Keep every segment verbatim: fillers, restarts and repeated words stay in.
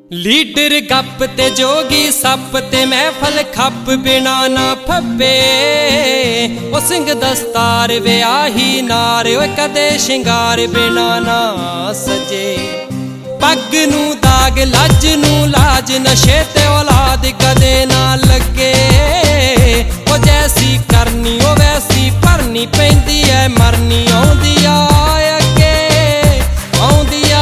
leader गप ते जोगी सप ते महफल खप बिना ना फब्बे ओ सिंह दस्तार व्याही नार ओ कदे शिंगार बिना ना सजे पग नू दाग लज नू लाज नशे ते औलाद कदे ना लगे ओ जैसी करनी ओ वैसी भरनी पैंदी है मरनी आउंदी आ अगे आउंदी आ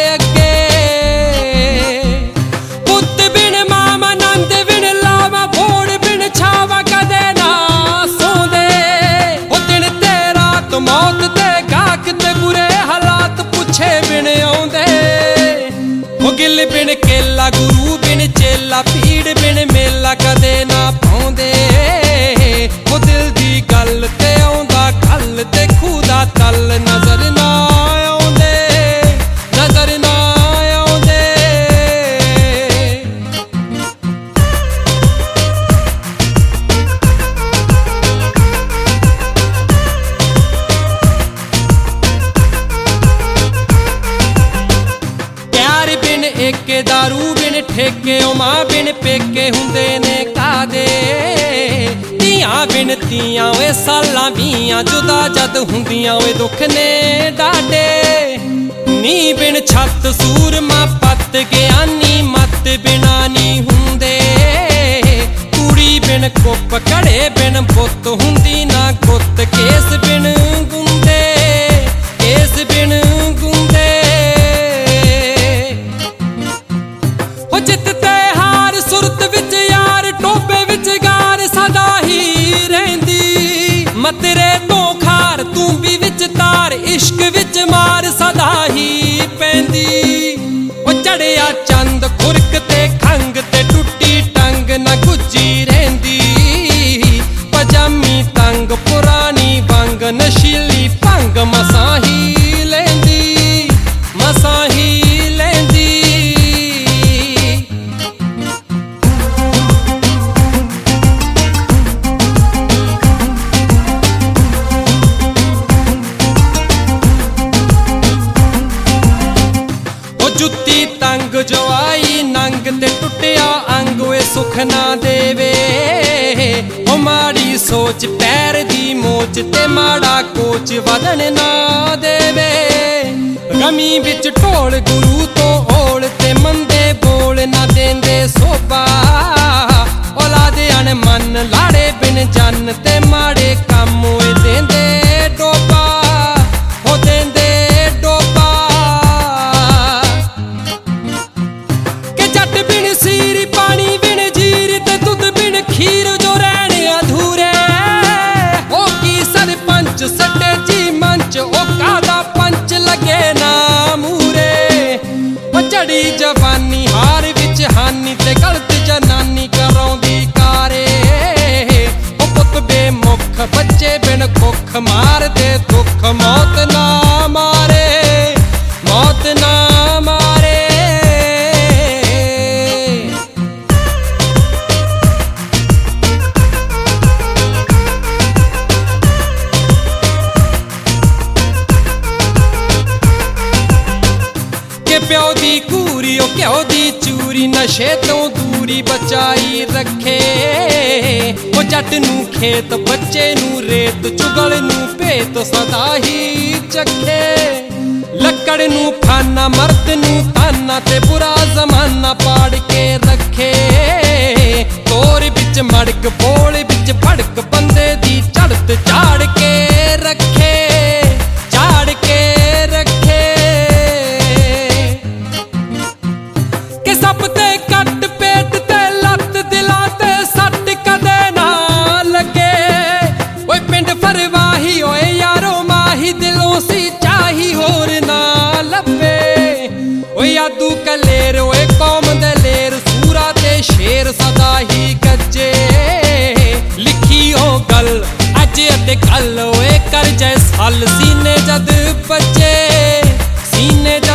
मौत ते गाक ते बुरे हालात पुछे बिन आउंदे ओ गिल बिन केला गुरु बिन चेला पीड़ बिन मेला कदे ना पाउंदे ओ दिल दी गल ते आउंदा गल ते खुदा तल नजर ना आउंदे नजर ना आउंदे एके दारू बिन ठेके ओ मां बिन पेके हुंदे ने कादे तियां बिन तियां ओए सालां बीआं जुदा जद हुंदियां ओए दुख ने डाडे नी बिन छत सूरमा पत ज्ञानी मत बिना नी हुंदे कुड़ी बिन कुप कड़े बिन पुत हुंदी ना गुत केस बिन गुंदे केस बिन गुंदे जितते हार सुरत विच यार टोबे विच गार सदा ही रहिंदी मतरे तो खार तू भी विच तार इश्क विच मार सदा ही पैंदी ओ चढ़िया चंद खुरक ते खंग ते टुटी टंग न गुज्जी रहिंदी पजामी तंग पुरानी वंग नशीली भंग मसां ही लैंदी मसां ही लैंदी जुत्ती तंग जो आई नंग ते टुटिया अंग वे सुख ना देवे ओ माड़ी सोच पैर दी मोच ते माड़ा कोच वदन ना देवे गमी बिच ढोल गुरु तो ओल ते मंदे बोल ना देंदे सोबा औलाद अन मन लाड़े बिन जन ते माड़े कम ओए देंदे डोबा हो देंदे डोबा सीरी पानी बिन जीर ते दुध बिन खीर जो रहने अधूरे ओ की सरपंच सटे जी मंच ओ कादा पंच लगे ना मूरे ओ चढ़ी जवानी हार विच हानी ते गलत जनानी करौंदी कारे ओ पुत बेमुख बच्चे बिन कुख मार दे दुख मौत ना मारे मौत ना मारे प्यो दी कूरी ओ क्यों दी चूरी नशे तो दूरी बचाई रखे ओ जट नू खेत बच्चे नू रेत चुगल नू भेत सदा ही चखे लकड़ नू फाना मर्द नू ताना ते बुरा जमाना पाड़ के रखे तोर बिच मड़क बोल बिच भड़क बंदे दी चढ़त चाड़ के रखे चाड़ के रखे सप ते कट पेट ते लत दिला ते सट कदे ना लगे ओए पिंड फरवाही ओए यारो माही दिलों सी चाही होर ना लभे ओए यादू कलेर ओए कौम दे लेर सूरा ते शेर सदा ही गजे लिखी हो गल अज अते कल ओए कर जै साल सीने जद बचे सीने